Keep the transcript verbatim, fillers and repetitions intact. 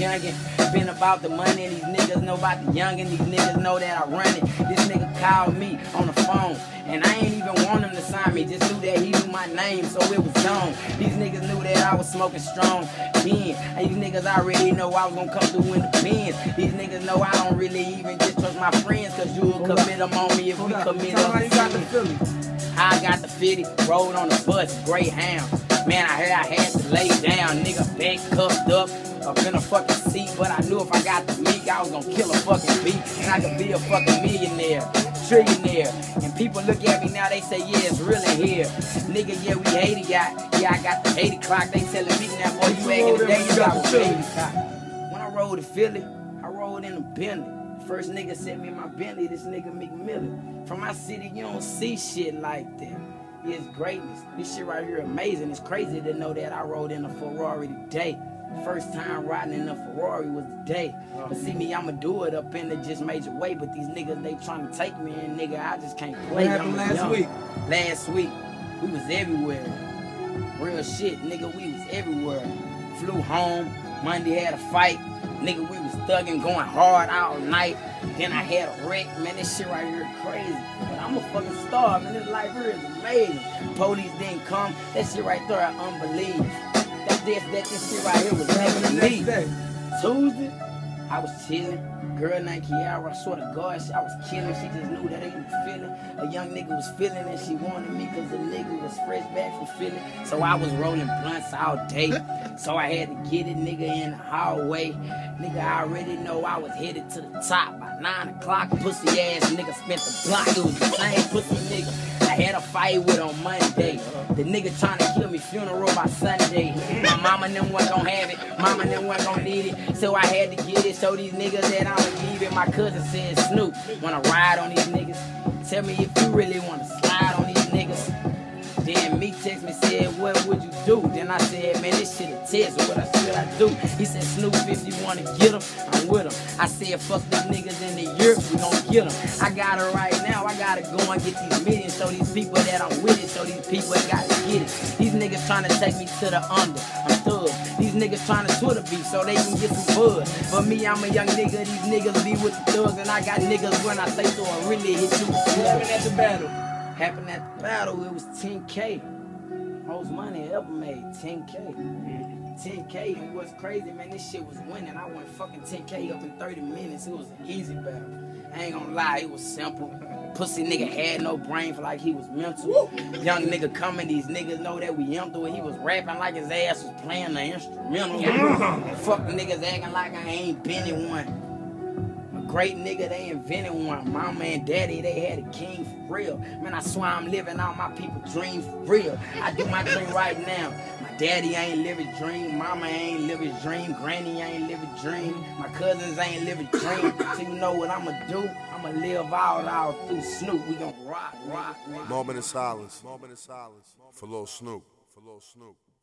youngin'. Been about the money, these niggas know about the youngin'. These niggas know that I run it. This nigga called me on the phone, and I ain't even want him to sign me. Just knew that he knew my name, so it was on. These niggas knew that I was smoking strong. Then, and these niggas already know I was gonna come through in the Benz. These niggas know I don't really even just trust my friends, cause you'll commit them on me if we commit them. I got the fifty, rolled on the bus, Greyhound. Man, I heard I had to lay down, nigga, back cuffed up, up in a fucking seat. But I knew if I got the meek, I was gonna kill a fucking beat, and I could be a fucking millionaire, trillionaire. And people look at me now, they say, yeah, it's really here. Nigga, yeah, we eighty got, yeah, I got the eighty clock. They telling me now, boy, you acting today, you got the eighty clock. When I rode to Philly, I rode in a Bentley. First nigga sent me in my Bentley, this nigga McMillan. From my city, you don't see shit like that. It's greatness. This shit right here amazing. It's crazy to know that I rode in a Ferrari today. First time riding in a Ferrari was today. But see me, I'ma do it up in the just major way. But these niggas, they trying to take me and nigga, I just can't play. What happened last young. week? Last week, we was everywhere. Real shit, nigga, we was everywhere. Flew home, Monday had a fight. Nigga, we was thugging, going hard all night. Then I had a wreck. Man, this shit right here crazy. But I'm a fucking star, man. This life here is amazing. Police didn't come. That shit right there, I unbelieve. That this, that this shit right here was making me. Tuesday, I was chilling. Girl named Kiara, I swear to God, I was killing. She just knew that he was feeling. A young nigga was feeling and she wanted me because the nigga was fresh back from Philly. So I was rolling blunts all day. So I had to get it, nigga, in the hallway. Nigga, I already know I was headed to the top by nine o'clock. Pussy ass nigga spent the block. It was the same pussy nigga I had a fight with on Monday. The nigga trying to kill me, funeral by Sunday. My mama and them wasn't gonna have it. Mama and them wasn't gonna need it. So I had to get it. Show these niggas that I'm leaving. My cousin said, Snoop, wanna ride on these niggas? Tell me if you really wanna slide on these niggas. Then me text me, said, what would you do? Then I said, man, this shit a test. What I should I do? He said, Snoop, if you wanna get him, I'm with him. I said, fuck these niggas in the year, we gon' get them. I got it right now, I gotta go and get these meetings. Show these people that I'm with it, show these people that gotta get it. These niggas trying to take me to the under, I'm thug. These niggas trying to Twitter beef so they can get some buzz. For me, I'm a young nigga, these niggas be with the thugs. And I got niggas when I say so, I really hit you. What happened at the battle? Happened at the battle, it was ten K. Most money I ever made, ten K. ten K, and what's crazy, man, this shit was winning. I went fucking ten K up in thirty minutes. It was an easy battle. I ain't gonna lie, it was simple. Pussy nigga had no brain for like he was mental. Woo. Young nigga coming, these niggas know that we empty. He was rapping like his ass was playing the instrumental. Fuck the niggas acting like I ain't been in one. Great nigga, they invented one. Mama and daddy, they had a king for real. Man, I swear I'm living out my people's dreams for real. I do my dream right now. My daddy ain't live his dream. Mama ain't live his dream. Granny ain't live his dream. My cousins ain't live his dream. So you know what I'ma do? I'ma live out, out through Snoop. We gon' rock, rock, rock. Moment of silence. Moment of silence. For Lil Snoop. For Lil Snoop.